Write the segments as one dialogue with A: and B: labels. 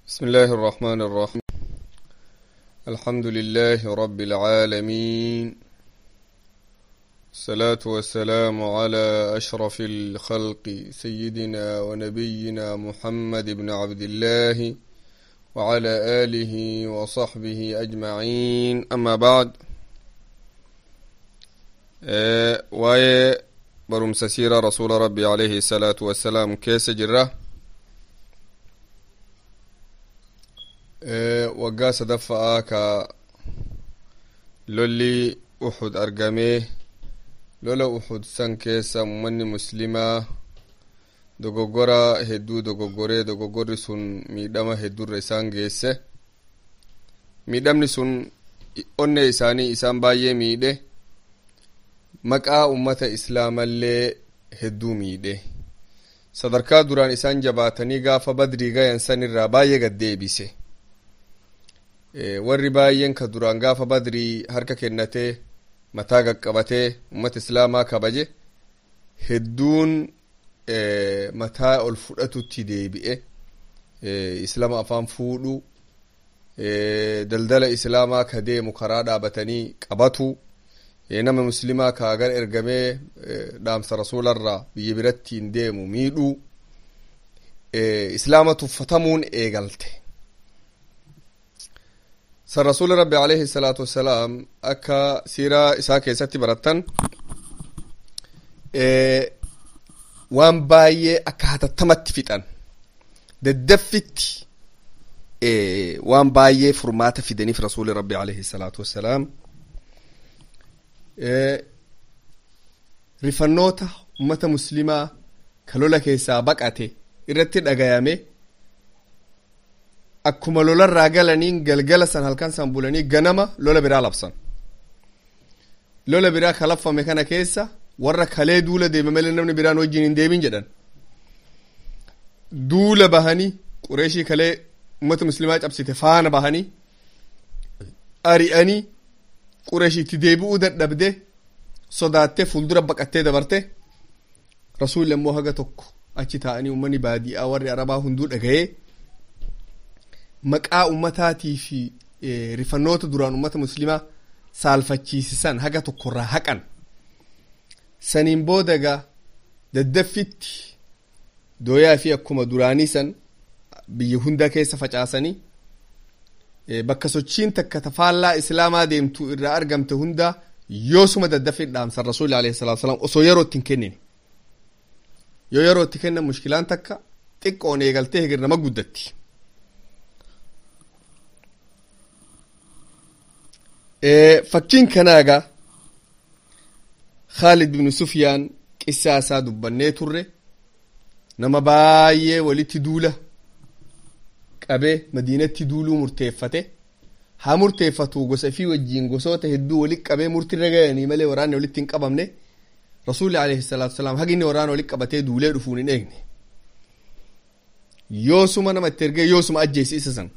A: بسم الله الرحمن الرحيم. الحمد لله رب العالمين، الصلاة والسلام على أشرف الخلق سيدنا ونبينا محمد بن عبد الله وعلى آله وصحبه أجمعين. أما بعد، واي برمس سيرة رسول ربي عليه الصلاة والسلام كيس جره waggaa sadaffa'aa ka lolli Uhud argamee lola Uhud san keessa ummanni muslimaa dogoggora hedduu dogoggoree dogoggorri sun miidhama heddurra isaan geesse. Miidhamni sun onnee isaanii isaan baay'ee miidhe, maqaa ummata islaamallee hedduu miidhe. Sadarkaa duraan isaan jabaatanii gaafa badrii gayan san irraa baay'ee gaddeebise. Warri baay'een ka duraan gaafa badrii harka kennatee mataa qaqqabatee ummata islaamaa kabaje hedduun mataa ol fudhatutti deebi'e. Islaama afaan fuudhu, daldala islaamaa ka deemu karaa dhaabatanii qabatu, nama muslimaa ka agar ergamee dhaamsa rasuularraa biyya biratti hin deemu miidhu, islaama tuffatamuun eegalte. san rasuuli rabbi alayhi salaatu wassalaam akka siiraa isaa keessatti barattan waan baay'ee akka hatattamatti fixan daddaffitti waan baay'ee furmaata fidaniif rasuuli rabbi alayhi salaatu wassalaam rifannoota ummata muslimaa ka lola keessaa baqate irratti dhagayame akkuma lolarraa galaniin galgala san halkan san bulanii ganama lola biraa labsan. Lola biraa ka labfame kana keessa warra kalee duula deeme malee namni biraan wajjin hin deemin jedhan. Duula bahanii Qureeshii kalee ummata muslimaa cabsite faana bahanii ari'anii Qureeshiitti deebi'uu dadhabde sodaattee fuuldura baqattee dabarte. Rasuulli immoo haga tokko achi taa'anii ummanni baadiyaa warri arabaa hunduu dhaga'ee maqaa ummataatii fi rifannoota duraan ummata muslimaa saalfachiisisan haga tokkorraa haqan. Saniin boodaga daddaffitti dooyaa fi akkuma duraanii san biyya hunda keessa facaasanii bakka sochiin takka tafaallaa islaamaa deemtu irraa argamte hunda yoosuma daddaffi dhaamsan rasuulli alayhi salaatu wasalaam osoo yeroo ittiin kennine. Yoo yeroo itti kennan mushkilaan takka xiqqoon eegaltee hegir nama guddatti. Fakkiin kanaagaa Khaalid bin Sufyaan qissaa isaa dubbannee turre, nama baay'ee walitti duula qabee madiinatti duuluu murteeffate. Haa murteeffatu gosa fi wajjiin gosoota hedduu walitti qabee murtiirra gayanii malee waraanni walitti hin qabamne. Rasuulli alayhi salaatu wasalaam haginni waraana walitti qabatee duulee dhufuun hin eegne. Yoosuma nama itti ergee yoosuma ajjeesi isa san.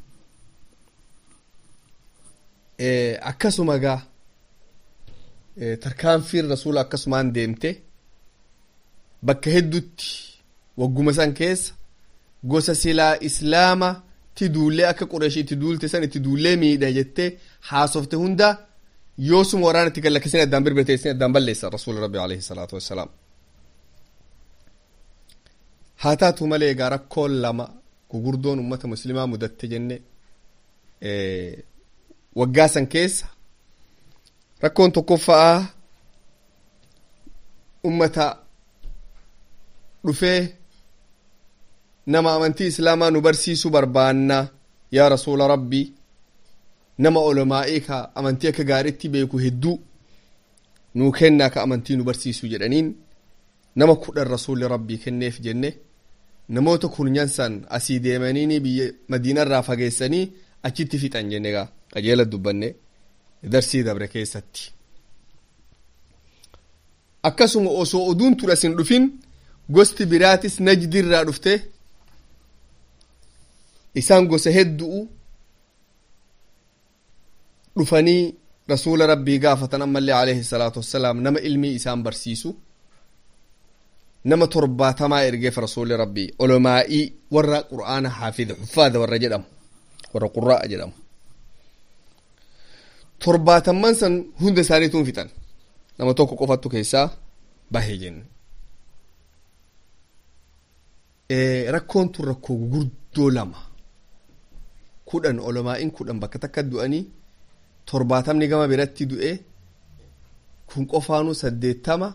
A: Akkasuma gaa tarkaanfiin rasuula akkasumaan deemte bakka hedduutti wagguma san keessa gosa silaa islaama ti duullee akka Qureeshii itti duulte san itti duullee miidha jettee haasofte hunda yoosuma waraana itti gallakkisanii addaan birbeteessanii addaan balleessan rasuula rabbi alayhi salaatu wassalaam. Haa taatu malee egaa rakkoon lama gugurdoon ummata muslimaa mudatte jenne waggaa san keessa rakkoon tokkoffaa ummata dhufee nama amantii islaamaa nu barsiisuu barbaanna yaa rasuula rabbii, nama olamaa'ii ka amantii akka gaariitti beeku hedduu nuu kennaa ka amantii nu barsiisuu jedhaniin nama 10 rasuulli rabbii kenneef jenne. Namoota kurnyan san asii deemanii biyya madiinarraa fageessanii achitti fixan jenne gaa qajeela dubbanne darsii dabre keessatti. Akkasuma osoo oduun turas hin dhufin gosti biraatis najdirraa dhufte isaan gosa hedduu dhufanii rasuula rabbii gaafatan ammallee alayhi salaatu wassalaam nama ilmii isaan barsiisu nama 70 ergeef rasuulli rabbii olamaa'ii warra qur'aana haafidha huffaadha warra jedhamu warra qurraa jedhamu. Torbaatamman san hunda isaaniituun fixan nama tokko qofattu keessaa bahee jenne. Rakkoon tun rakkoo gurguddoo lama 10 olomaa'iin 10 bakka takka du'anii 70 gama biratti du'e kun qofaanuu 80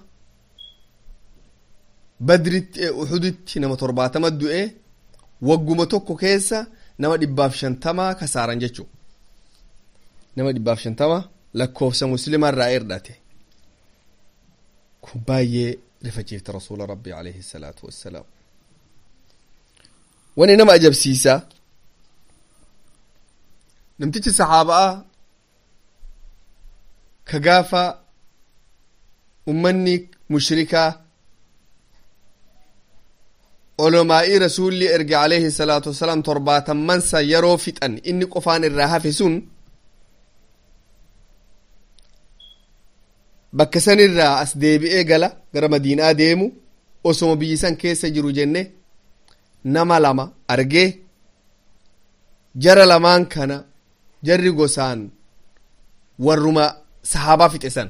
A: badritti uhuditti nama 70 du'e wagguma tokko keessa nama 150 kasaaran jechuu nama 150 lakkoofsa muslimaa irraa irdate kun baay'ee rifachiifte rasuula rabbii alayhi salaatu wassalaam. Wani nama ajabsiisa namtichi sahaabaa ka gaafa ummanni mushrikaa olomaa'ii rasuulli erge alayhi salaatu wassalaam 70 yeroo fixan inni qofaan irraa hafe sun bakka san irraa as deebi'ee gala gara madiinaa deemu osoma biyyi san keessa jiru jenne nama lama argee jara lamaan kana jarri gosaan warruma sahaabaa fixe san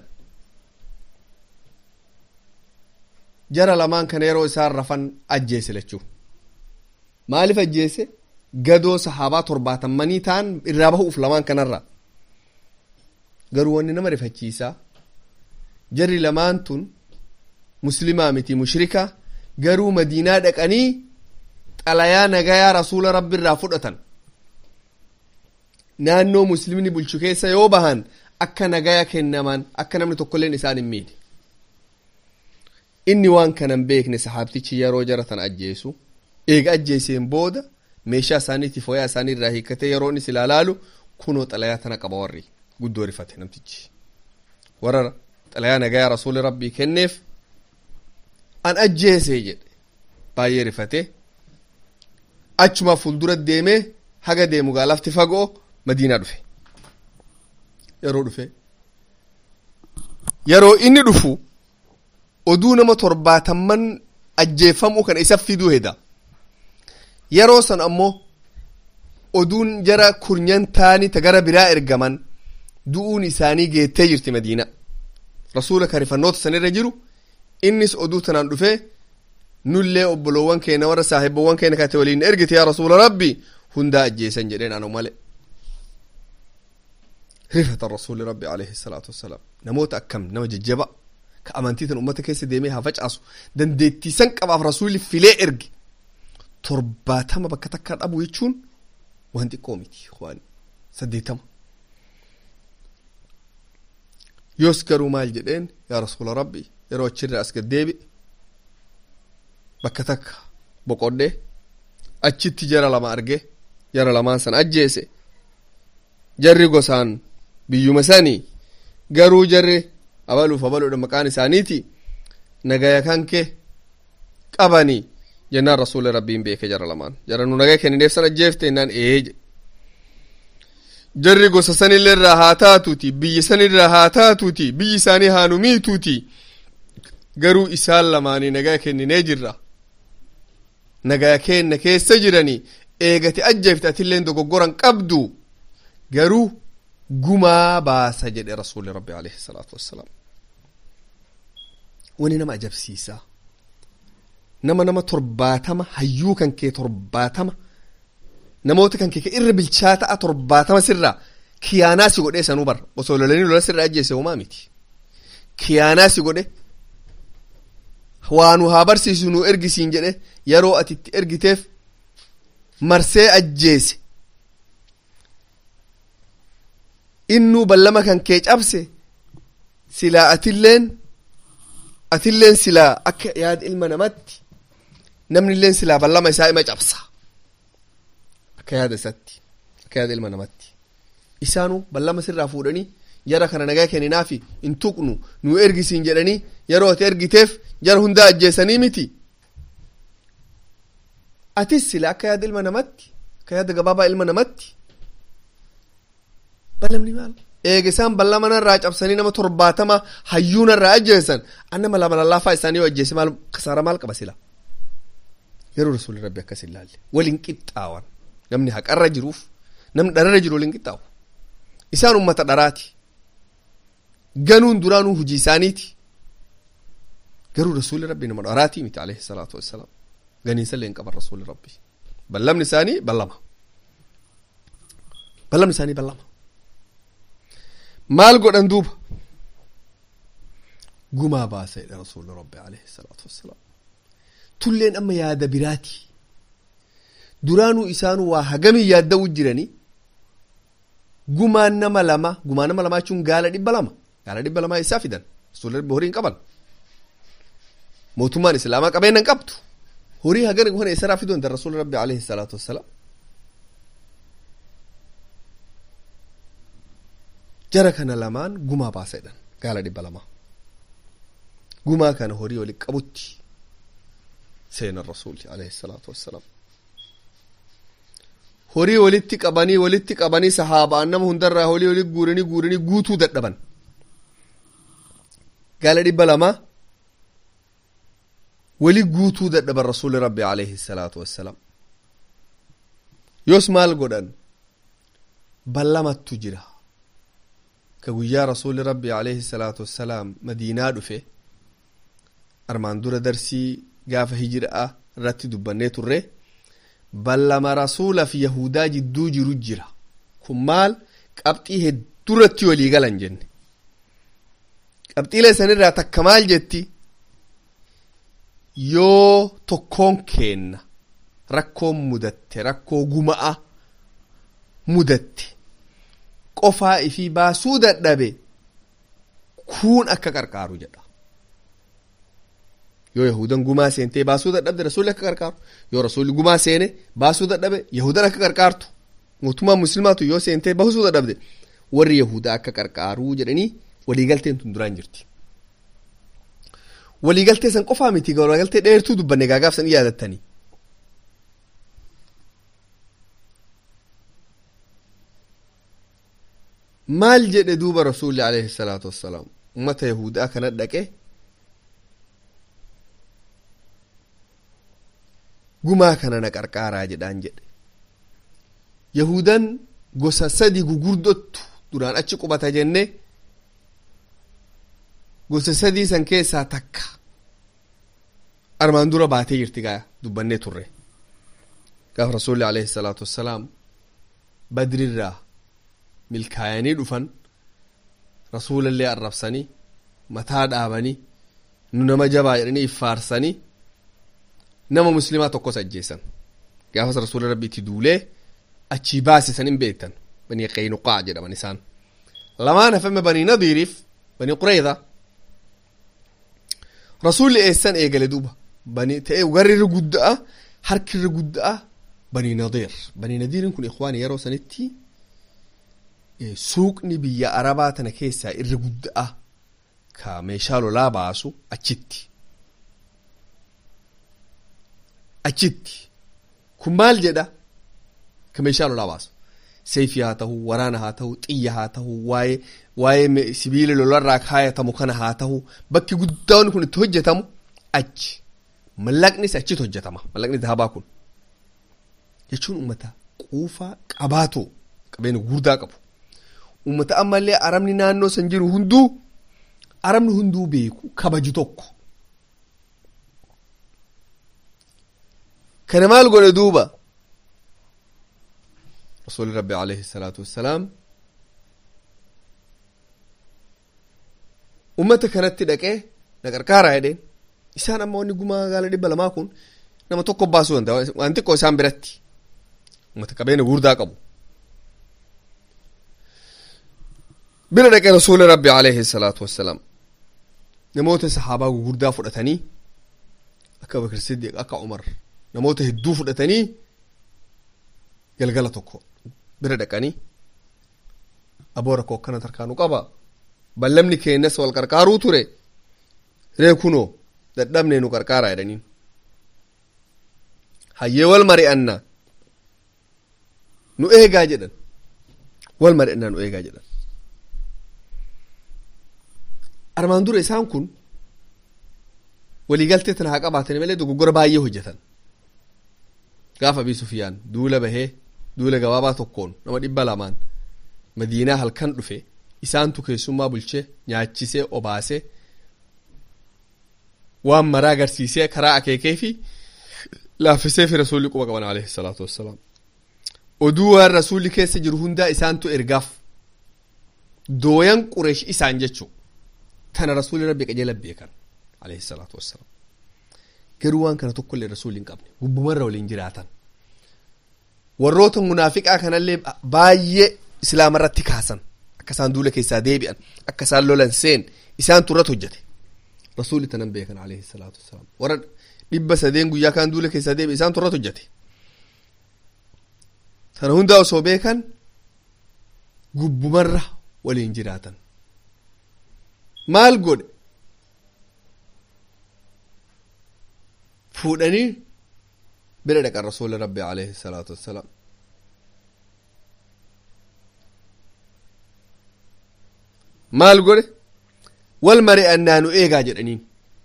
A: jara lamaan kana yeroo isaan rafan ajjeese lachuu maaliif ajjeese gadoo sahaabaa 70 ta'an irraa bahuuf lamaan kanarra garuu wanni nama rifachiisaa jarri lamaan tun muslimaa miti mushrika garuu madiinaa dhaqanii xalayaa nagayaa rasuula rabbi irraa fudhatan naannoo muslimni bulchu keessa yoo bahan akka nagaya kennaman akka namni tokkolleen isaan hin miine. Inni waan kanan beekne sahaabtichi yeroo jaratan ajjeesu eega ajjeeseen booda meeshaa isaaniitiif wayaa isaanii irraa hiikkatee yeroo inni silaalaalu kunoo xalayaa tana qaba warri guddoo rifate namtichi warra xalayaa nagayaa rasuuli rabbii kenneef an ajjeesee jedhe baay'ee rifate achuma fuuldura deemee haga deemu gaa lafti fagoo madiinaa dhufe yeroo inni dhufu oduu nama 70 ajjeefamuu kana isa fiduu heda yeroo san ammoo oduun jara kurnyan taani ta gara biraa ergaman du'uun isaanii geettee jirti madiina rasuula karifannoota sanirra jiru innis oduu tanaan dhufe nullee obboloowwan keenya warra saahibboowwan keenya kate waliin ergite yaa rasuula rabbi hundaa ajjeesan jedheen anu male rifata rasuuli rabbi alayhi salaatu wassalaam namoota akkam nama jajjaba ka amantiitan ummata keessa deemee haa facaasu dandeettii san qabaaf rasuulli filee erge 70 bakka takka dhabu jechuun waan xiqqoo miti waan 80 yoos garuu maal jedheen yaa rasuula rabbi yeroo achirra as gad deebi bakka takka boqodhe achitti jara lama arge jara lamaan san ajjeese jarri gosaan biyyuma sanii garuu jarri abaluudha maqaan isaaniiti nagaya kanke qabanii jennaan rasuula rabbiin beeke jara lamaan jara nu nagaya kennineef san ajjeefte innaan eeje jarri gosa sanillee irraa haa taatuuti biyyi sanirraa haa taatuuti biyyi isaanii haa nu miituuti garuu isaan lamaanii nagaya kenninee jirra nagaya kenna keessa jiranii eegati ajjeefte atilleen dogoggoran qabdu garuu gumaa baasa jedhe rasuuli rabbi alayhi salaatu wassalaam. Wani nama ajabsiisa nama 70 hayyuu kan kee 70 namoota kan kee irra bilchaata 70 sirraa kiyaanaa si godhee sanuu bar osoo lolanii lola sirraa ajjeese homaa miti kiyaanaa si godhe waanu haa barsiisu nu ergisiin jedhe yeroo ati itti ergiteef marsee ajjeese innuu ballama kan kee cabse silaa atilleen silaa akka yaada ilma namatti namnilleen silaa ballama isaa ima cabsa akka yaada isatti akka yaada ilma namatti isaanu ballama sirraa fuudhanii jara kana nagaa kenninaafi in tuqnu nu ergisiin jedhanii yeroo ati ergiteef jara hundaa ajjeesanii miti atis silaa akka yaada ilma namatti akka yaada gabaabaa ilma namatti ballamni maal eegisaan ballama narraa cabsanii nama 70 hayyuu narraa ajjeesan annama lama lallaafaa isaanii yoo ajjeese maal kasaara maal qaba sila yeroo rasuulli rabbi akkas ilaalle waliin qixxaawan namni haqarra jiruuf namni dhararra jiru waliin qixxaawu isaan ummata dharaati ganuun duraanuu hujii isaaniiti garuu rasuulli rabbii nama dharaatii miti alayhi salaatu wassalaam ganiinsa illee hin qaban rasuulli rabbii ballamni isaanii ballama maal godhan duuba gumaa baaseedha rasuulli rabbii alayhi salaatu wassalaam tulleen amma yaada biraati duraanuu isaanuu waa hagamii yaadda'uu jiranii gumaan nama lama jechuun gaala 200 isaa fidan rasuulli rabbii horii hin qaban mootummaan islaamaa qabeenya hin qabdu horii hagana hona isaraa fiduu hin rasuulli rabbii alayhi salaatu wassalaam jara kana lamaan gumaa baaseedhan gaala 200 gumaa kana horii wali qabutti seenan rasuulli alayhi salaatu wassalaam horii walitti qabanii sahaabaan nama hundarraa horii walitti guuranii guutuu dadhaban gaala 200 wali guutuu dadhaban rasuulli rabbi alayhi salaatu wassalaam yoos maal godhan ballamattu jira ka guyyaa rasuulli rabbi alayhi salaatu wassalaam madiinaa dhufe armaan dura darsii gaafa hijiraa irratti dubbannee turre ballama rasuula fi yahudaa jidduu jiru jira kun maal qabxii hedduurratti walii galan jenne qabxiilee sanirraa takka maal jetti yoo tokkoon keenna rakkoon mudatte rakkoo gumaa mudatte qofaa ifii baasuu dadhabe kuun akka qarqaaru jedha yoo yahudan gumaa seentee baasuu dadhabde rasuulli akka qarqaaru yoo rasuulli gumaa seene baasuu dadhabe yahudan akka qarqaartu mootummaa muslimaatu yoo seentee baasuu dadhabde warri yahudaa akka qarqaaruu jedhanii waliigalteen tun duraan jirti waliigaltee san qofaa miti waliigaltee dheertuu dubbanne gaagaaf san yaadattanii maal jedhe duuba rasuulli alayhi salaatu wassalaam ummata yahudaa kana dhaqe gumaa kana na qarqaaraa jedhaan jedhe yahudan gosa 3 gugurdottu duraan achi qubata jenne gosa 3 san keessaa takka armaan dura baatee jirti gaa dubbannee turre gaafa rasuulli alayhi salaatu wassalaam badrirraa milkaayanii dhufan rasuulallee arrabsanii mataa dhaabanii nu nama jabaa jedhanii iffaarsanii nama muslimaa tokkos ajjeessan gaafas rasuula rabbiitti duulee achii baasisan hin beektan banii qaynuqaa jedhaman isaan lamaan hafame banii nadiiriif banii qureyza rasuulli eessan eegale duuba banii ta'e garrirri guddaa harkirri guddaa banii nadiirin kun ikhwaani yeroo sanitti suuqni biyya arabaa tana keessaa irri guddaa ka meeshaa lolaa baasu achitti kun maal jedha ka meeshaa lolaa baasu seefii haa ta'u waraana haa ta'u xiyya haa ta'u waa'ee sibiila lolarraa kaayatamu kana haa ta'u bakki guddaan kun itti hojjetamu achi mallaqnis achitti hojjetama mallaqni dhaabaa kun jechuun ummata quufaa qabaatoo qabeenya guddaa qabu ummata ammallee arabni naannoo san jiru hunduu beeku kabaju tokko kana maal godhe duuba rasuulli rabbi alayhi salaatu wassalaam ummata kanatti dhaqee na qarqaaraa jedheen isaan amma wanni gumaa gaala 200 kun nama tokko baasuu danda'a waan xiqqoo isaan biratti ummata qabeenya guddaa qabu bira dhaqee rasuulli rabbi alayhi salaatu wassalaam namoota sahaabaa gurguddaa fudhatanii akka Bakr Siddiq akka Umar namoota hedduu fudhatanii galgala tokko bira dhaqanii aboora koo akkana tarkaanuu qaba ballamni keenyas wal qarqaaruu ture ree kunoo dadhabnee nu qarqaaraa jedhaniin hayyee wal mari'annaa nu eegaa jedhan wal mari'annaa nu eegaa jedhan armaan dura isaan kun waliigaltee tana haa qabaatanii malee dogoggora baay'ee hojjetan gaafa Abii Sufyaan duula bahee duula gabaabaa tokkoon nama 200 madiinaa halkan dhufe isaantu keessummaa bulchee nyaachisee obaasee waan maraa agarsiisee karaa akeekee fi laaffisee fi rasuulli quba qaban alayhi salaatu wassalaam oduu waan rasuulli keessa jiru hundaa isaantu ergaaf dooyan qureesh isaan jechuu tana rasuulli rabbi qajeela beekan alayhi salaatu wassalaam garuu waan kana tokkollee rasuulli hin qabne gubbumarra waliin jiraatan warroota munaafiqaa kanallee baay'ee islaamarratti kaasan akka isaan duula keessaa deebi'an akka isaan lolan seen isaan turratti hojjete rasuulli tanan beekan alayhi salaatu wassalaam warra 300 guyyaa kaan duula keessaa deebi'e isaan turratti hojjete sana hundaa osoo beekan gubbumarra waliin jiraatan maal godhe fuudhanii bira dhaqan rasuula rabbi alayhi salaatu wassalaam maal godhe wal mari'annaa nu eegaa jedhaniin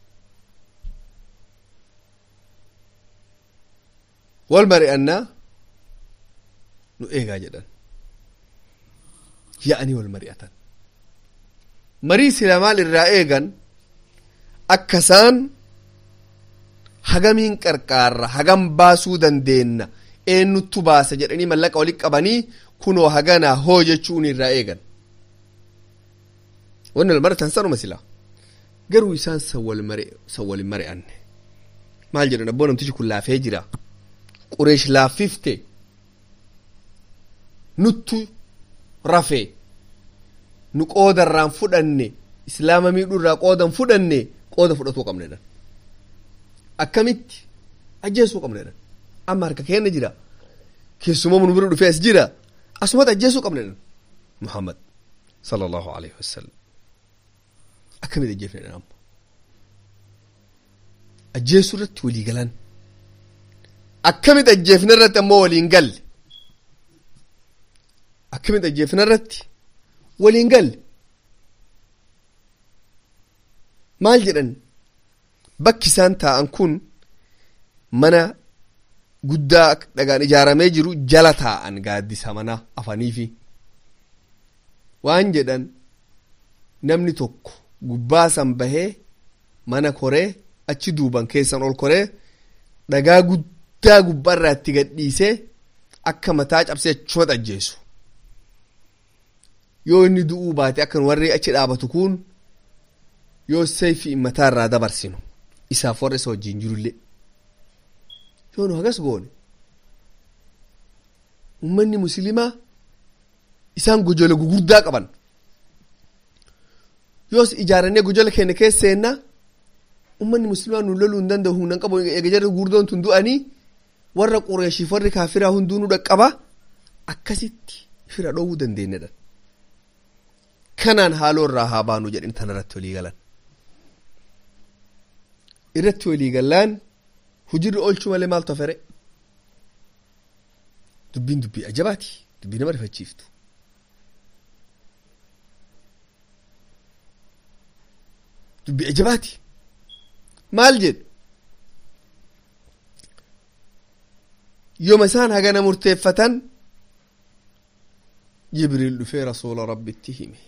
A: wal mari'annaa nu eegaa jedhan yaa'anii wal mari'atan marii sila maal irraa eegan akka isaan hagamiin qarqaarra hagam baasuu dandeenna eenyuttu baasa jedhanii mallaqa walitti qabanii kunoo haganaa hoo jechuun irraa eegan wanni wal mari'atan sanuma sila garuu isaan san wal mari'anne maal jedhan abboo namtichi kun laafee jira qureesh laaffifte nuttu rafee nu qoodarraan fudhanne islaama miidhuurraa qoodan fudhanne qooda fudhatuu qabnedhan akkamitti ajjeesuu qabnedhan amma harka keenya jira keessumaa nu bira dhufee as jira asumatti ajjeesuu qabnedhan muhammad sallallahu alaihi wasallam akkamitti ajjeefnedhan amma ajjeesuu irratti walii galan akkamitti ajjeefne irratti ammoo waliin galle akkamitti ajjeefne irratti waliin galle maal jedhan bakki isaan taa'an kun mana guddaa dhagaan ijaaramee jiru jala taa'an gaaddisa mana afaniifi waan jedhan namni tokko gubbaa san bahee mana koree achi duuban keessan ol koree dhagaa guddaa gubbaarraa itti gadhiisee akka mataa cabsee achumatti ajjeesu yoo inni du'uu baate akkan warri achi dhaabatu kun yoo sayfii mataa irraa dabarsinu isaaf warra isa wajjin jirullee yoo nu hagas goone ummanni muslimaa isaan gojola gugurdaa qaban yoos ijaarannee gojola keenya keessa seennaa ummanni muslimaa nu loluu hin danda'u humna hin qabu eega jarri gurguddoon tun du'anii warra qureeshiif warri kaafiraa hunduu nu dhaqqaba akkasitti fira dhoowwuu dandeenyedha kanaan haaloo irraa haa baanu jedhin tan irratti walii galan irratti walii galaan hujirri oolchuu malee maaltu hafere dubbiin dubbii ajabaati dubbii nama rifachiiftu dubbii ajabaati maal jedhu yooma isaan hagana murteeffatan jibriil dhufee rasuula rabbitti hime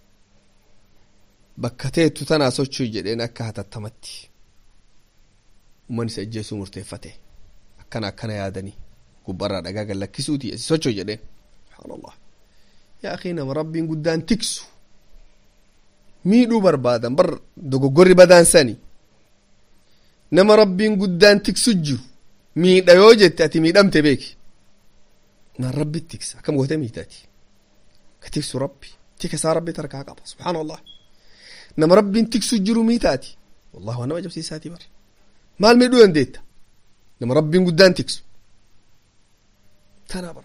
A: bakka teettu tanaa sochuu jedheen akka hatattamatti umman isa ajjeesuu murteeffate akkana yaadanii gubbarraa dhagaa gallakkisuuti asi sochuu jedheen subhaanallah yaa akhi nama rabbiin guddaan tiksu miidhuu barbaadan bar dogoggorri badaan sani nama rabbiin guddaan tiksu jiru miidha yoo jette ati miidhamte beeki naan rabbi tiksa akkam goote miidhati ka tiksu rabbi tika isaa rabbi tarkaa qaba subhaanallah nama rabbiin tiksu jiru miidhaati wallahi waan nama jabsiisaati bar maal miidhuu dandeetta nama rabbiin guddaan tiksu tanaa bar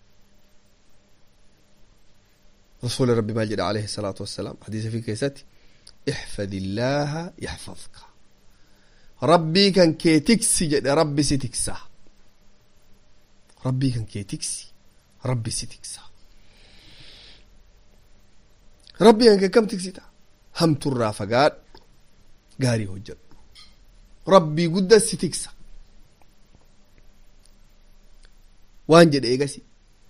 A: رسول ربي ماجد عليه الصلاة والسلام حديث في كيست احفظ الله يحفظك ربي كان كي تكسي جد ربي ستكسا ربي كان كي تكسي ربي ستكسا ربي كان كم تكسي تا هم ترى فقال قاري هجر ربي قد ستكسا وانجد ايقاسي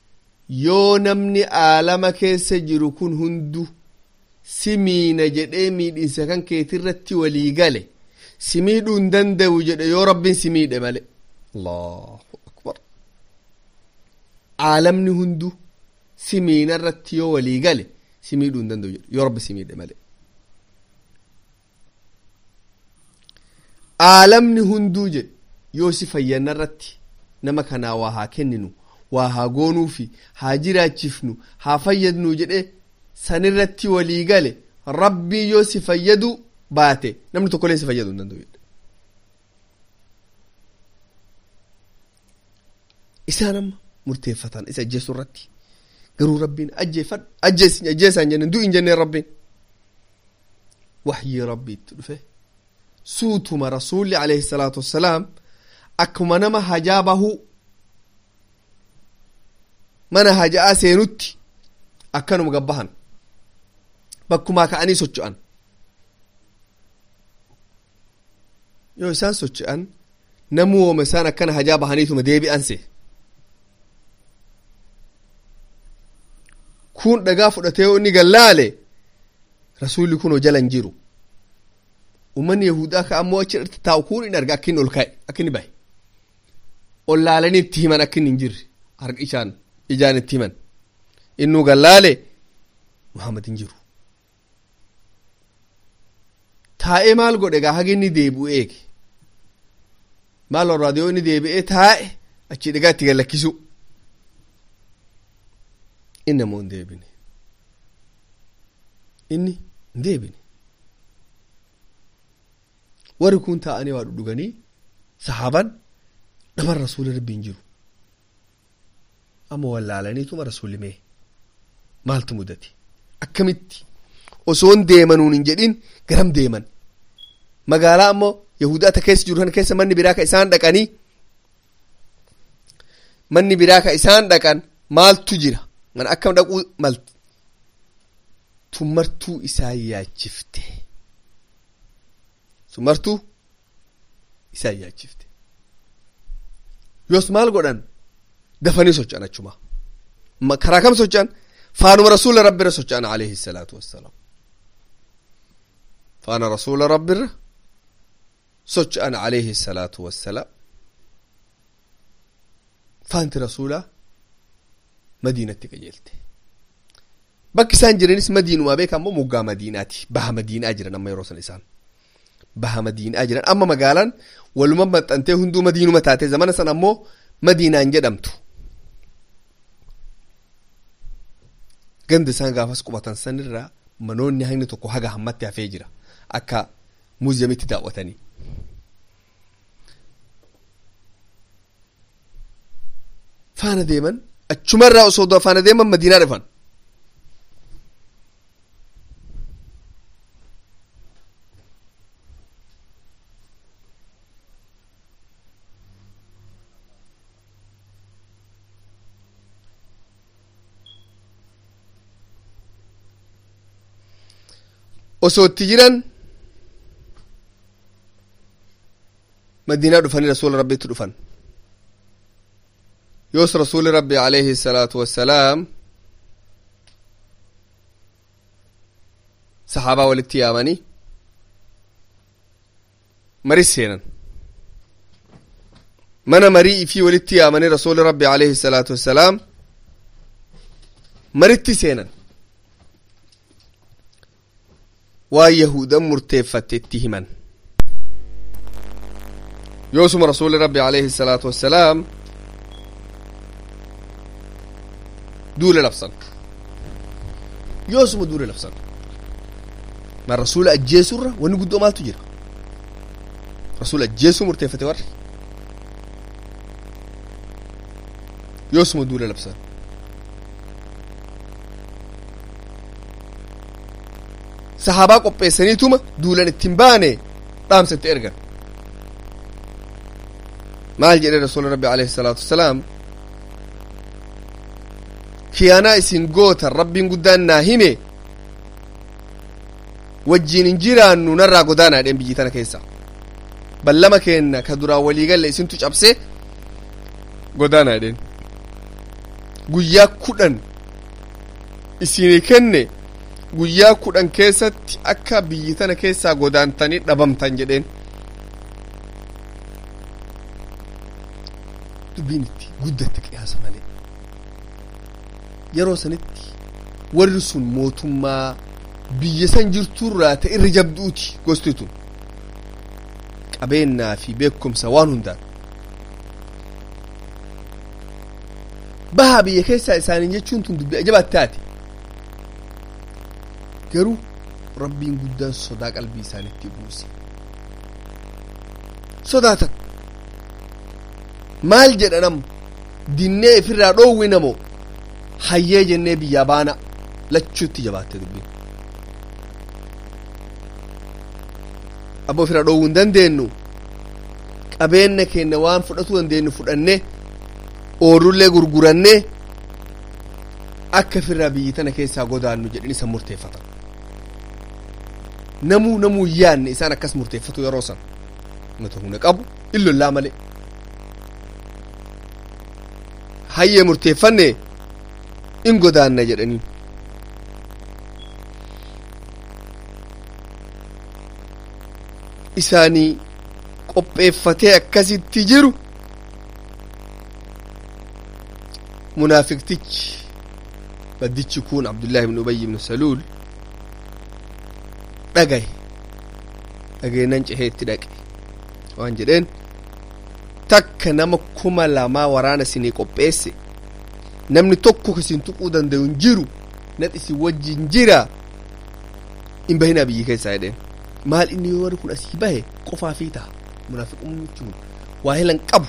A: yoo namni aalama keessa jiru kun hundu si miina jedhee miidhinsa kan keetirratti walii gale si miidhuu hin danda'u jedhe yoo rabbiin si miidhe male allahu akbar aalamni hundu si miina irratti yoo walii gale si miidhuu hin danda'u jedhe yoo rabbi si miidhe male aalamni hunduu jedhe yoo si fayyanna irratti nama kanaa waa haa kenninu waa haa goonuufi haa jiraachifnu haa fayyadnu jedhe sanirratti walii gale rabbii yoo si fayyadu baate namni tokkollee si fayyadu hin danda'u jedhe isaan amma murteeffatan isa ajjeessu irratti garuu rabbiin ajjeesaan jenne du'in jenneen rabbiin wahyii rabbii itti dhufe suutuma rasuulli alayhi salaatu wassalaam akkuma nama hajaa bahuu mana haja'aa seenutti akkanuma gabbahan bakkumaa ka'anii socho'an yoo isaan socho'an namuu wooma isaan akkana hajaa bahaniituma deebi'an see kun dhagaa fudhatee inni gallaale rasuulli kun jala hin jiru ummanni yahudaa ka ammoo achi irratti taa'u kun hin arga akka inni ol ka'e akka inni bahe ol laalanii itti himan akka inni hin jirre harka ijaan itti himan innuu gallaale Muhammad hin jiru taa'ee maal godhe gaa haga inni deebi'u eege maal raadiyoo inni deebi'ee taa'e achi dhagaa itti gallakkisu inni ammoo hin deebine inni hin deebine warri kun taa'anii waa dhudhuganii sahaabaan dhaban rasuula rabbiin jiru amma wallaalaniituma rasuulli mee maaltu mudate akkamitti osoon deemanuun hin jedhin garam deeman magaalaa ammoo yahudaata keessa jiru kan keessa manni biraa ka isaan dhaqanii manni biraa ka isaan dhaqan maaltu jira man akkam dhaquu malti tummartuu isaan yaachifte tummartuu isaan yaachifte yoos maal godhan dafanii socho'an achuma karaa kam socho'an faanuma rasuula rabbirra socho'an alayhi salaatu wassalaam faana rasuula rabbirra socho'an alayhi salaatu wassalaam faanti rasuulaa madiinatti qajeelte bakki isaan jiranis madiinumaa beeka ammoo moggaa madiinaati baha madiinaa jiran amma yeroo san isaan baha madiinaa jiran amma magaalaan waluma maxxantee hunduu madiinuma taate zamana san ammoo madiinaan jedhamtu ganda isaan gaafas qubatan sanirraa manoonni hangni tokko haga hammatti hafee jira akka muuziyamitti daawwatanii faana deeman achumarraa osoo faana deeman madiinaa dhufan osoo itti jiran madiinaa dhufanii rasuula rabbiitti dhufan yoos rasuuli rabbi alayhi salaatu wassalaam sahaabaa walitti yaamanii marii seenan mana marii ifii walitti yaamanii rasuuli rabbi alayhi salaatu wassalaam maritti seenan waa yahudan murteeffatte itti himan yoosuma rasuuli rabbi alayhi salaatu wassalaam duule labsan yoosuma duule labsan ma rasuula ajjeesurra wanni guddoo maaltu jira rasuula ajjeesuu murteeffate warri yoosuma duule labsan sahaabaa qopheessaniituma duulan ittiin baane dhaamsatti ergan maal jedhe rasuula rabbi alayhi salaatu wassalaam khiyaanaa isin gootan rabbiin guddaan naa hime wajjiin hin jiraannu narraa godaanaa dheen biyyi tana keessa ballama keenna ka duraan walii galle isintu cabse godaanaa dheen guyyaa 10 isinii kenne guyyaa 10 keessatti akka biyyi tana keessaa godaantanii dhabamtan jedheen dubbiin itti guddatte qiyaasa malee yeroo sanitti warri sun mootummaa biyya san jirtuurraa ta'e irra jabduuti gosti tun qabeennaa fi beekumsa waan hundaan bahaa biyya keessaa isaanii jechuun tun dubbii ajabaatti taate garuu rabbiin guddaan sodaa qalbii isaanitti buuse sodaatan maal jedhanam dinnee ifirraa dhoowwi namoo hayyee jennee biyyaa baana lachuutti jabaatte dubbiin abbo ofirraa dhoowwuu hin dandeenyu qabeenya keenya waan fudhatuu dandeenyu fudhannee oorullee gurgurannee akka ofirraa biyyi tana keessaa godaannu jedhanii isa murteeffatan namuu yaanne isaan akkas murteeffatu yeroo san mata hunda qabu illollaa malee hayyee murteeffanne in godaanna jedhanii isaanii qopheeffatee akkasitti jiru munaafiqtichi baddichi kun Abdullahi ibn Ubay ibn Saluul dhageennan ceheetti dhaqe waan jedheen takka nama 2,000 waraana isinii qopheesse namni tokko isin tuquu danda'u hin jiru nat isin wajjin jira in bahinaa biyyi keessaa jedheen maal inni yoo warri kun asii bahe qofaa fi ta'a munaafiqumni jechuun waa helan qabu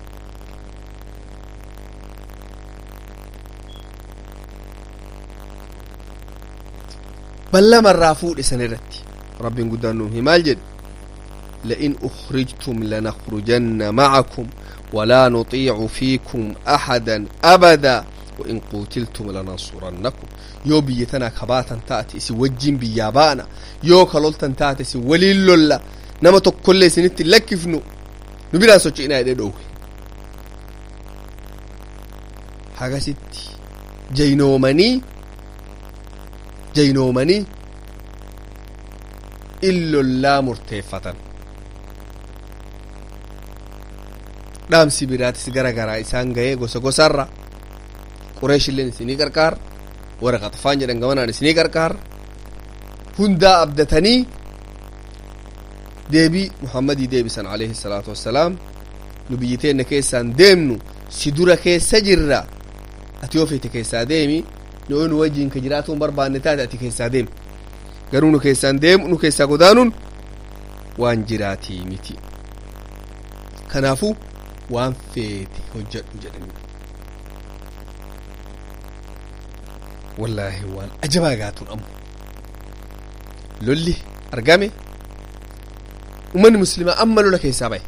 A: ballamarraa fuudhe san irratti rabbiin guddaan nuuf maal jedhe لئن أخرجتم لنخرجن معكم ولا نطيع فيكم أحدا أبدا وإن قتلتم لننصرنكم يو بيتنا كباتا تأتي سي وجين بيابانا يو كلولتا تأتي سي وليل لولا نما تقول سنت لكفنو نبيلا سوچينا يدي دوه حاجة ستي جينوماني إلا لا مرتفة dhaamsi biraatis garagaraa isaan ga'ee gosa gosarra qureeshilleen isinii qarqaar warra qaxafaan jedhan gamanaan isinii qarqaar hundaa abdatanii deebii muhammadii deebisan alayhi salaatu wassalaam nu biyyiteenna keessaan deemnu si dura keessa jirra ati yoo feete keessaa deemi nu wajjiin ka jiraatuun barbaanne taate ati keessaa deemi garuu nu keessaan deemu nu keessaa godaanuun waan jiraatii miti kanaafuu waan feete hojjedhu jedhanii wallaahi waan ajabaa gaatuun ammo lolli argame ummanni muslimaa amma lola keessaa bahe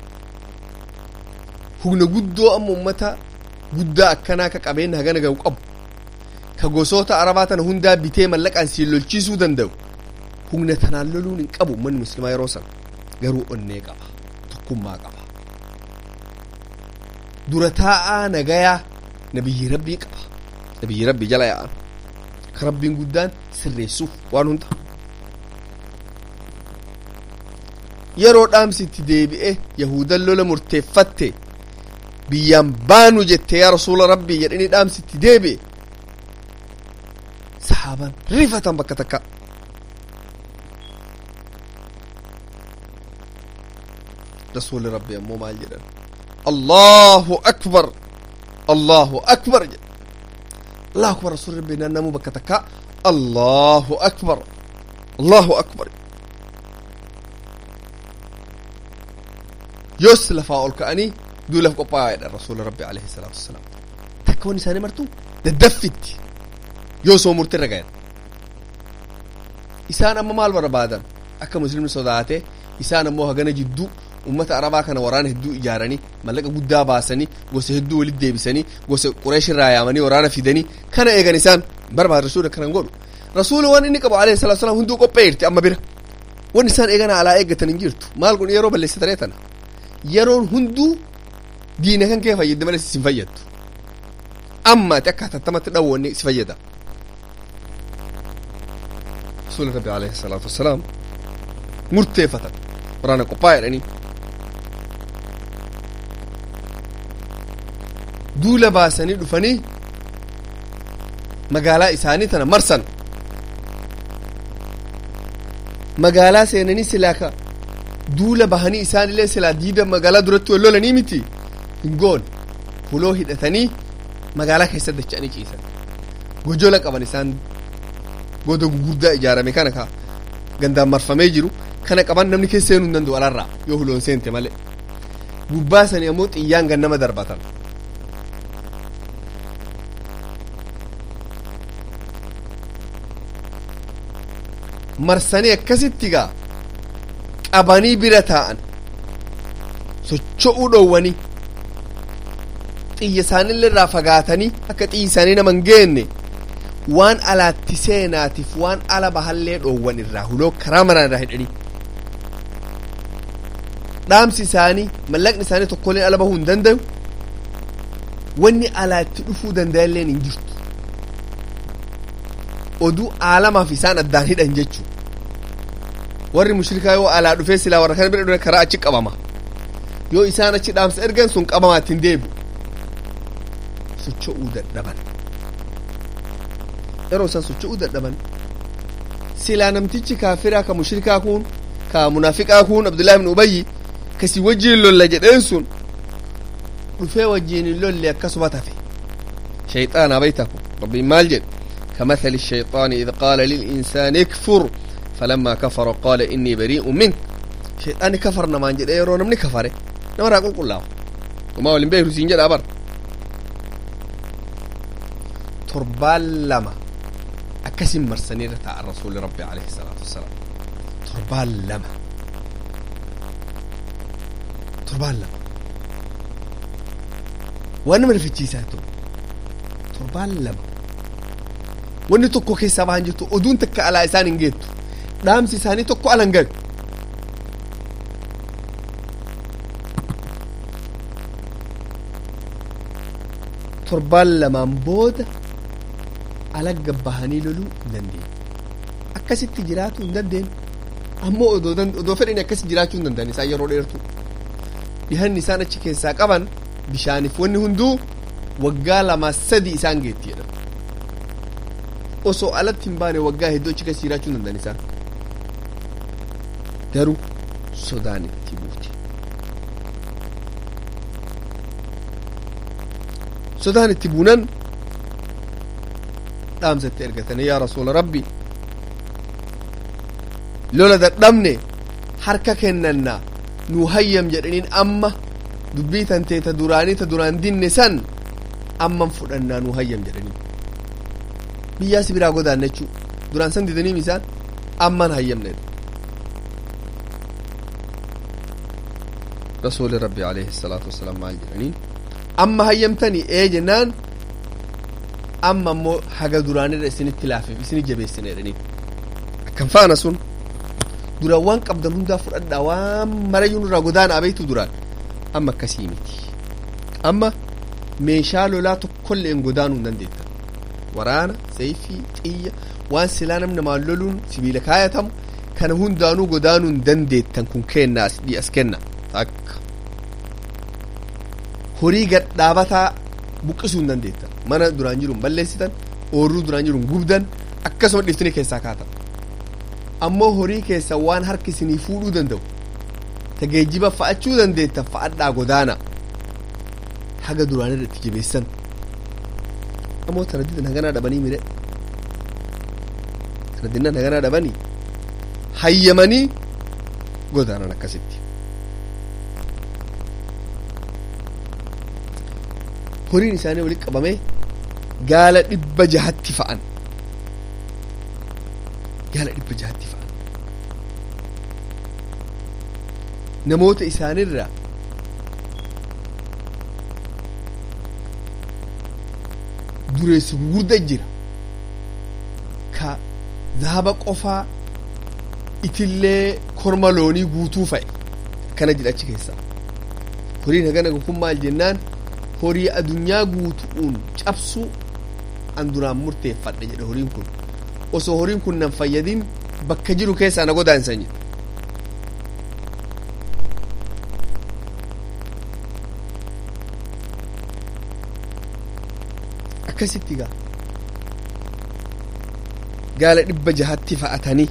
A: hugna guddoo amma ummata guddaa akkanaa ka qabeenya hagana ga'u qabu ka gosoota arabaa tana hundaa bitee mallaqaan siin lolchiisuu danda'u hugna tanaan loluun hin qabu ummanni muslimaa yeroo san garuu onnee qaba tokkummaa qaba dura taa'aa nagayaa nabiyyi rabbii qaba nabiyyi rabbii jala yaa'an ka rabbiin guddaan sirreessuuf waan hunda yeroo dhaamsitti deebi'e yahudan lola murteeffatte biyyaan baanu jette yaa rasuula rabbii jedhanii dhaamsitti deebi'e sahaabaan rifatan bakka takka rasuuli rabbii ammoo maal jedhan الله أكبر الله أكبر الله أكبر رسول ربنا نمو بكتك الله أكبر الله أكبر يسلف أولكأني دولف قبائد الرسول ربي عليه الصلاة والسلام تكوني ساني مرتو ددفت يوسو مرترقين إسان أما مال بربادا أكا مسلم صداته إسان أموها غنى جدو ummata arabaa kana waraana hedduu ijaaranii mallaqa guddaa baasanii gosa hedduu walitti deebisanii gosa qureesh irraa yaamanii waraana fidanii kana eegan isaan barbaada rasuula kanan godhu rasuula waan inni qabu alayhi salaatu wasalaam hunduu qopheeyirti amma bira waan isaan eegana alaa eeggatan hin jirtu maal kun yeroo balleessitanee tana yeroon hunduu diina kan kee fayyadde malee isin fayyaddu أما تكهت تمت الأول سفيدا رسول ربي عليه الصلاة والسلام مرتفة ورانا قبائل يعني دولا باسني دفني مقالا إساني تنا مرسن مقالا سينني سلاكا دولا بهني إساني لي سلا ديبا مقالا درتو اللولا نيمتي نقول فلو هدتني مقالا كيسد دچاني كيسا وجولك أبان إسان قودو قردا إجارة ميكانكا غندام مرفمي جيرو كانك أبان نمني كيسينو نندو على الرا يوهلون سينتي مالي بباسن يموت إيان غنما درباتان marsanii akkasitti gaa qabanii bira taa'an socho'uu dhoowwanii xiyya isaanillee irraa fagaatanii akka xiyyi isaanii nama hin geenne waan alaatti seenaatiif waan ala bahallee dhoowwan irraa huloo karaa maraan irraa hidhanii dhaamsi isaanii mallaqni isaanii tokkollee ala bahuu hin danda'u wanni alaatti dhufuu danda'alleen hin jirtu oduu aalamaaf isaan addaan hidhan jechuu warri mushrikaa yoo alaa dhufee silaa warra kana bira dhufe karaa achi qabama yoo isaan achi dhaamsa ergan sun qabamaa ittiin deebu socho'uu dadhaban yeroo isaan socho'uu dadhaban silaa namtichi kaafiraa ka mushrikaa kun ka munaafiqaa kun Abdullahi ibn Ubayy kasi wajjiin lolla jedheen sun dhufee wajjiin lolle akkasuma tafe shayxaana baytaku rabbiin maal jedhe كمثل الشيطان إذ قال للإنسان اكفر فلما كفر قال إني بريء منك شيطان كفرنا ما نجد ايرون من كفره نمر أقول قل له وما ولم بيه سينجد أبر تربال لما أكسم مرسنيرة تاع الرسول ربي عليه الصلاة والسلام تربال لما وانا من في تيساتو تربال لما wanni tokko keessaa bahan jirtu oduun takka alaa isaan hin geettu dhaamsi isaanii tokko alan galu torbaan lamaan booda alagga bahanii loluu hin dandeenye akkasitti jiraachuu hin dandeenye ammoo odoo fedhanii akkasi jiraachuu hin danda'an isaan yeroo dheertu dhihanni isaan achi keessaa qaban bishaaniif wanni hunduu waggaa 2-3 isaan geetti jedhama osoo alatti hin baane waggaa hedduu achi keessa jiraachuu hin danda'an isaan garuu sodaan itti buute sodaan itti buunan dhaamsatti ergatanii yaa rasuula rabbi lola dadhabne harka kennannaa nuu hayyam jedhaniin amma dubbii tantee ta duraan dinne san amman fudhannaa nuu hayyam jedhaniin biyyaa si biraa godaanne jechuu duraan san didaniim isaan amman hayyamne rasuuli rabbi alayhi salaatu wassalaam maal jedhaniin amma hayyamtanii jennaan amma ammoo haga duraanirra isinitti laafeef isini jabeessine jedhaniin akkan faana sun duraan waan qabdan hundaa fudhadhaa waan marayyuun irraa godaana abeeytu duraan amma akkasii miti amma meeshaa lolaa tokkollee hin godaanuu hin dandeettan waraana sayfii xiyya waan silaa namni namaan loluun sibiila kaayatamu kana hundaanuu godaanuu hin dandeettan kun kennaa as kenna akka horii gadhaabataa buqqisuu hin dandeettan mana duraan jiruun balleessitan oorruu duraan jiruun gubdan akkasuma dhiftanii keessaa kaatan ammoo horii keessa waan harki isinii fuudhuu danda'u ta geejjiba fa'achuu dandeettan fa'adhaa godaana haga duraanirra itti jabeessan ammoo taraddida naganaa dhabanii mire taraddina naganaa dhabanii hayyamanii godaanan akkasitti horiin isaanii walitti qabamee gaala 600 fa'an namoota isaanirra dureessi gurguddaa jira ka zahaba qofaa itillee korma loonii guutuu fa'e kana jira achi keessaa horiin hagana kun maal jennaan horii adunyaa guutuun cabsu an duraan murteeffadhe jedhe horiin kun osoo horiin kun nan fayyadin bakka jiru keessaa na godaansan jedhe akkasitti gaala 600 fa'atanii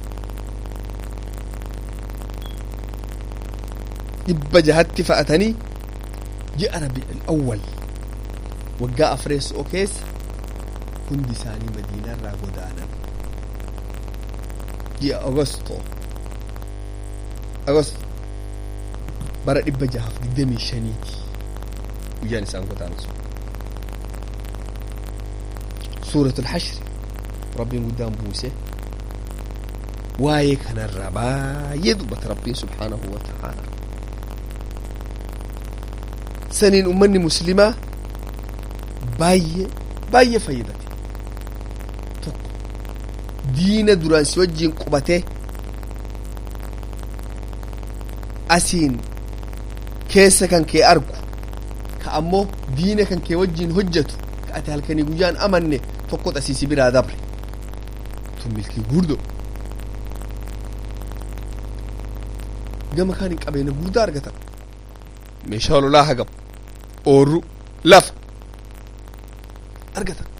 A: 600 fa'atanii ji'a Rabiicul Awwal waggaa afreessoo keessa hundi isaanii Madiinaa irraa godaanan ji'a Agosto bara 625 guyyaan isaan godaanan sun suuratul Hashr rabbiin guddaan buuse waa'ee kanarraa baay'ee dubbata rabbiin subhaanahu wa ta'aala saniin ummanni muslimaa baay'ee fayyadate tokko diina duraan si wajjiin qubatee asiin keessa kan kee argu ka ammoo diina kan kee wajjiin hojjetu ka ati halkanii guyyaan amanne tokko xasiisi biraa dabre tun milkii gurdo gama kaan hin qabeenya guddaa argatan meeshaa lolaa hagam oorru lafa argatan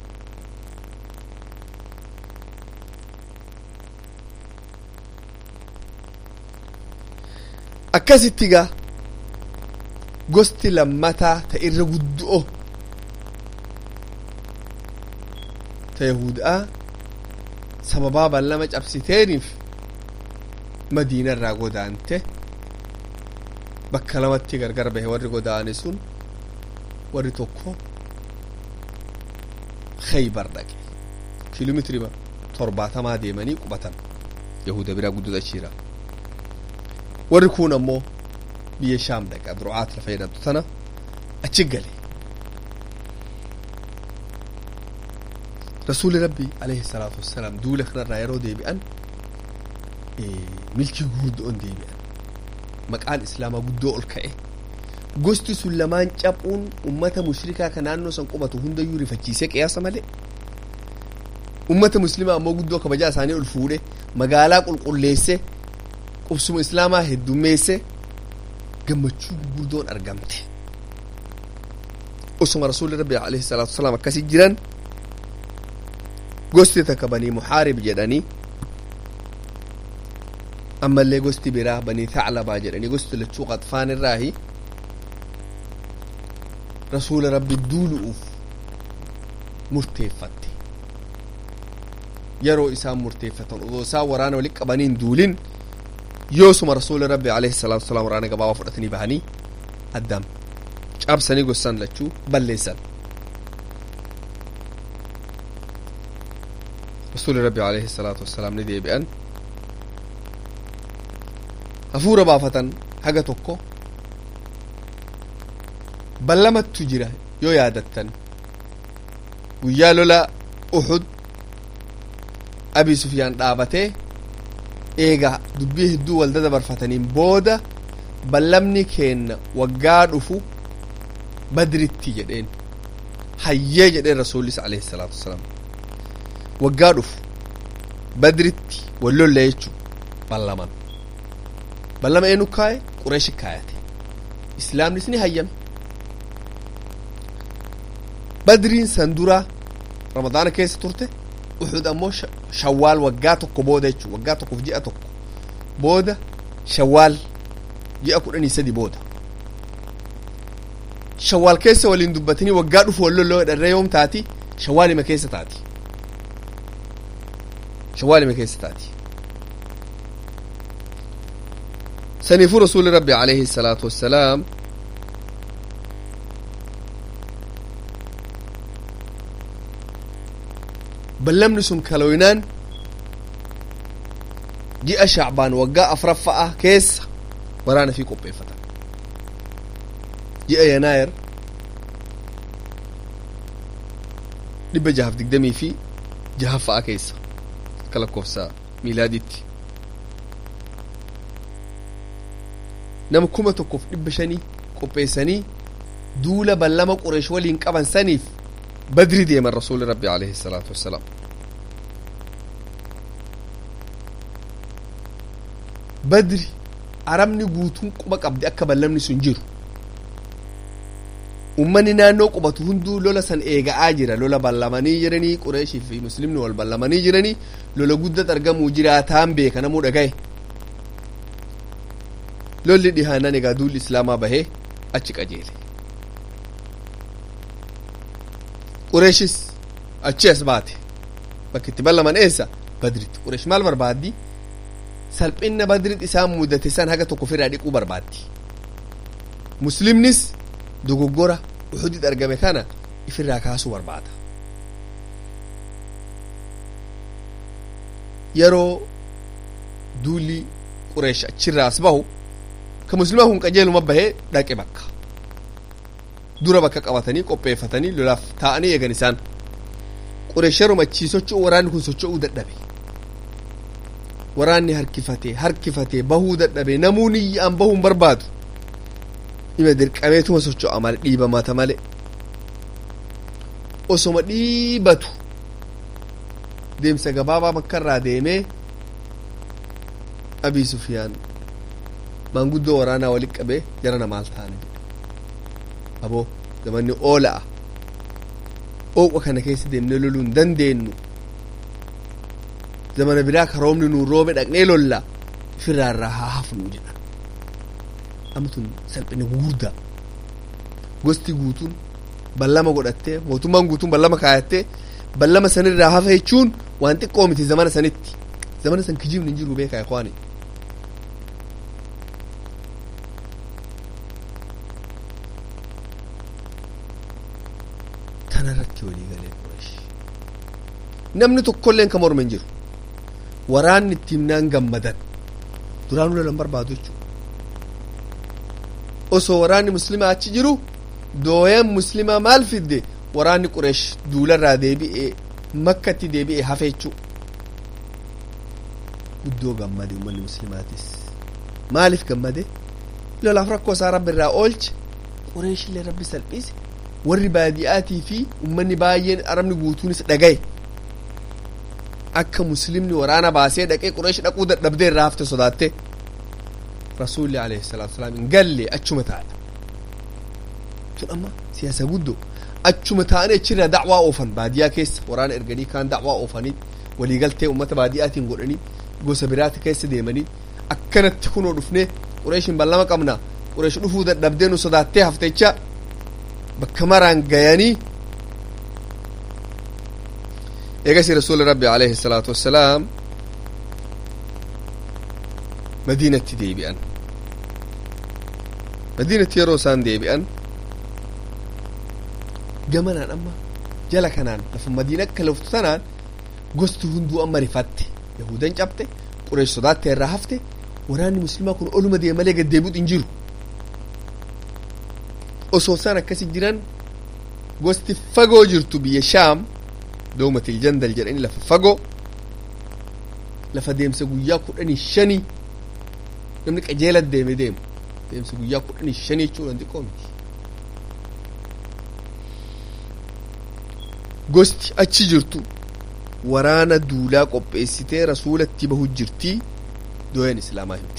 A: akkasitti gosti lammataa ta irra guddu'o ta Yahudaa sababaa ballama cabsiteeniif Madiina irraa godaante bakka lamatti gargar bahe warri godaane sun warri tokko Khaybar dhaqe kiiloomeetiri 70 deemanii qubatan Yahuda biraa guddaa achiira warri kun ammoo biyya Shaam dhaqe Abdu'aat lafa jedhamtu tana achi gale rasuuli rabbi alayhi salaatu wassalaam duula kanarraa yeroo deebi'an milkii gurguddoon deebi'an maqaan islaamaa guddoo ol ka'e gosti sun lamaan cabuun ummata mushrikaa ka naannoo san qubatu hundayyuu rifachiisee qiyaasa malee ummata muslimaa ammoo guddoo kabajaa isaanii ol fuudhe magaalaa qulqulleesse qubsuma islaamaa heddummeesse gammachuu gurguddoon argamte osuma rasuuli rabbi alayhi salaatu wassalaam akkasii jiran gosti takka banii muhaarib jedhanii ammallee gosti biraa banii thaclabaa jedhanii gosti lachuu qaxfaan irraahi rasuula rabbi duulu'uuf murteeffatte yeroo isaan murteeffatan odoo isaan waraana walitti qabanii hin duulin yoosuma rasuula rabbi alayhi salaatu wassalaam waraana gabaabaa fudhatanii bahanii addam cabsanii gossan lachuu balleessan rasuuli rabbi alayhi salaatu wassalaam ni deebi'an hafuura baafatan haga tokko ballamattu jira yoo yaadattan guyyaa lola Uhud Abi Sufyaan dhaabatee eega dubbii hedduu wal dabarfataniin booda ballamni keenna waggaa dhufu Badritti jedheen hayyee jedheen rasuulis alayhi salaatu wassalaam waggaa dhufu Badritti wallolla jechuu ballaman ballama eenyu kaaye Qureeshi kaayate islaamnis ni hayyame Badriin san dura Ramadaana keessa turte Uhud ammoo Shawwaal waggaa tokko booda jechuu waggaa tokkoof ji'a tokko booda Shawwaal ji'a 13 booda Shawwaal keessa waliin dubbatanii waggaa dhufu wallolla dharree yoom taati Shawwaalima keessa taati شوالي مكيستاتي سنفو رسول ربي عليه الصلاة والسلام بلمن سم كالوينان جاء شعبان وقاء أفرفأة كيس ورانا في قبي فتن جاء يناير لبا جهف دقدمي في جهفأة كيس kala kofsa milaaditti nama 1,500 qopheessanii دولا بلما قريش ولين قبن سنيف بدري ديما الرسول ربي عليه الصلاة والسلام بدري عربني قوتون قبك أبدي أكا بلمني سنجير ummani naannoo qubatu hunduu lola san eega'aa jira lola ballamanii jiranii qureeshii fi muslimni wal ballamanii jiranii lola guddat argamuu jiraataan beeka namuu dhagaye lolli dhihaanaan egaa duulli islaamaa bahee achi qajeele qureeshis achi as baate bakki itti ballaman eessa badritti qureesh maal barbaaddi salphinna badrit isaan mudate san haga tokko firaa dhiquu barbaaddi muslimnis dogoggora uxudid argame kana ifirraa kaasuu barbaada yeroo duuli qureesh achirraa as bahu ka muslimaa kun qajeeluma bahee dhaqe bakka dura bakka qabatanii qopheeffatanii lolaaf taa'anii eegan isaan qureesh yeroo achii socho'u waraanni kun socho'uu dadhabe waraanni harkifatee bahuu dadhabe namuuni an bahuun barbaadu ima dirqameetuma socho'a malee dhiibamata malee osoma dhiibatu deemsa gabaabaa makkarraa deemee abii sufiyaan maanguddoo waraanaa walit qabee jarana maal taane jedhe aboo zamanni oola'a ooqa kana keessa deemnee loluu hin dandeenyu zamana biraa karoomni nuun roobe dhaqnee lolla ifirraa irraa haa hafnu jedha amtun salphina gurguddaa gosti guutuun ballama godhattee mootummaan guutuun ballama kaayattee ballama sanirraa hafa jechuun waan xiqqoo miti zamana sanitti zamana san kijibni hin jiru beekaa ikhwaani tanarratti walii galee qureesh namni tokkolleen ka morma hin jiru waraanni itti himnaan gammadan duraanuu lolan barbaadu jechuudha osoo waraanni muslimaa achi jiru dooyan muslimaa maal fidde waraanni qureesh duularraa deebi'ee makkatti deebi'ee hafe jechuu guddoo gammade ummanni muslimaatis maaliif gammade lolaaf rakkoo isaa rabbi irraa oolche qureeshillee rabbi salphise warri baadi'aatii fi ummanni baay'een arabni guutuunis dhagaye akka muslimni waraana baasee dhaqee qureesh dhaquu dadhabdee irraa hafte sodaatte rasuulli alayhi salaatu wasalaam hin galle achuma taa'e tun amma siyaasa guddoo achuma taa'anii achirraa da'waa oofan baadiyaa keessa waraana erganii kaan da'waa oofanii waliigaltee ummata baadiyaatiin godhanii gosa biraati keessa deemanii akkanatti kunoo dhufnee qureeshin ballama qabna qureesh dhufuu dadhabdee nu sodaattee haftecha bakka maraan gayanii eegasi rasuulli rabbi alayhi salaatu wassalaam madiinatti deebi'an madiinatti yeroo isaan deebi'an gamanaan amma jala kanaan lafa madiina akka laftu tanaan gosti hunduu amma rifatte yahudan cabte qureesh sodaatte irraa hafte waraanni muslimaa kun oluma deema malee gad deebi'u hin jiru osoo isaan akkasi jiran gosti fagoo jirtu biyya shaam doomatil jandal jedhanii lafa fagoo lafa deemsa guyyaa 15 namni qajeela deeme deemu deemsa guyyaa 15 jechuun xiqqoo miti gosti achi jirtu waraana duulaa qopheessitee rasuulatti bahu jirtii dooyan islaamaa himte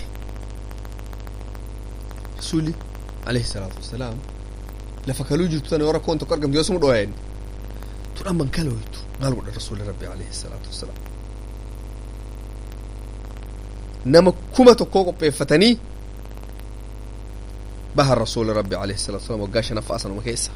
A: rasuuli alayhi salaatu wassalaam lafa kaluu jirtu tana yoo rakkoon tokko argamte yoo sumu dhooyan tun amman kalooytu maal godha rasuuli rabbi alayhi salaatu wassalaam nama 1,000 qopheeffatanii baha rasuuli rabbi alayhi salaatu wassalaam waggaa 5 asanuma keessa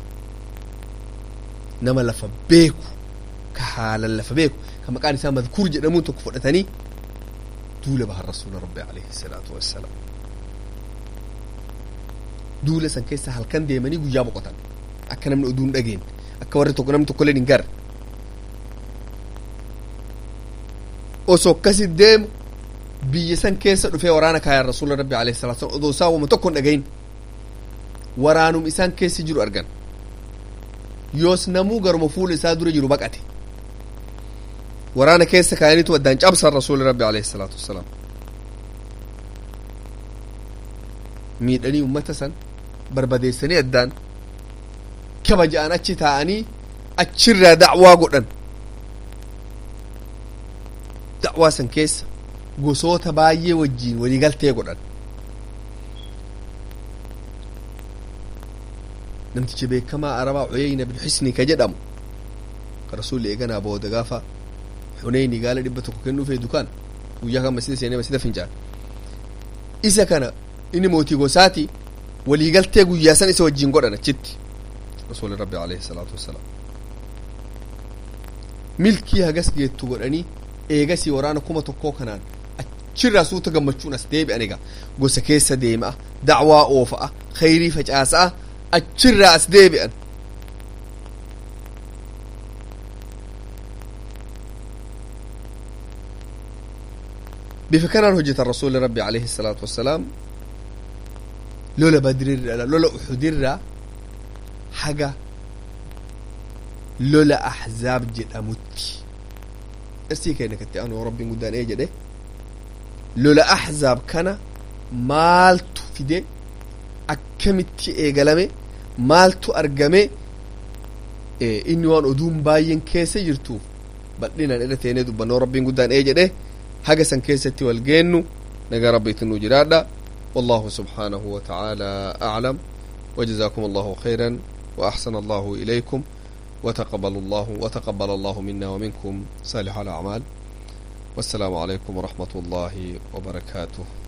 A: nama lafa beeku ka haalan lafa beeku ka maqaan isaa madkuur jedhamuun tokko fudhatanii duula baha rasuuli rabbi alayhi salaatu wassalaam duula san keessa halkan deemanii guyyaa boqotan akka namni oduu hin dhageen akka warri tokko namni tokko illee hin garre osoo akkasi deemu biyya san keessa dhufee waraana kaayan rasuula rabbi alayhi salaatu wassalaam odoo isaa wama tokko hin dhagayin waraanum isaan keessa jiru argan yoos namuu garuma fuula isaa dura jiru baqate waraana keessa kaayaniitu addaan cabsan rasuuli rabbi alayhi salaatu wassalaam miidhanii ummata san barbadeessanii addaan rakkaba ja'an achi taa'anii achirraa da'waa godhan da'waa san keessa gosoota baay'ee wajjiin waliigaltee godhan namtichi beekamaa arabaa Uyayna bin Hisni ka jedhamu ka rasuulli eeganaa booda gaafa Huneyni gaala 100 kennuu fee dukaan guyyaa kan masjida seenee masjida fincaan isa kana inni mootii gosaati waliigaltee guyyaa san isa wajjiin godhan achitti rasuulli rabbi alayhi salaatu wassalaam milkii hagas geettu godhanii eegasii waraana 1,000 kanaan achirraa suuta gammachuun as deebi'an egaa gosa keessa deema'a da'waa oofa'a khayrii facaasa'a achirraa as deebi'an bifa kanaan hojjetan rasuulli rabbi alayhi salaatu wassalaam lola badrirraa lola uhudirraa haga lola ahzaab jedhamutti اrsii keenya katti aanu rabbiin guddaan ee jedhe lola ahzaab kana maaltu fide akkamitti eegalame maaltu argame inni waan oduun baay'een keessa jirtuuf bal'inaan irra teenee dubbannoo rabbiin guddaan ee jedhe haga san keessatti wal geennu nagaa rabbiitti nu jiraadha والله سبحانه وتعالى أعلم وجزاكم الله خيرا وأحسن الله إليكم وتقبل الله منا ومنكم صالح الأعمال والسلام عليكم ورحمة الله وبركاته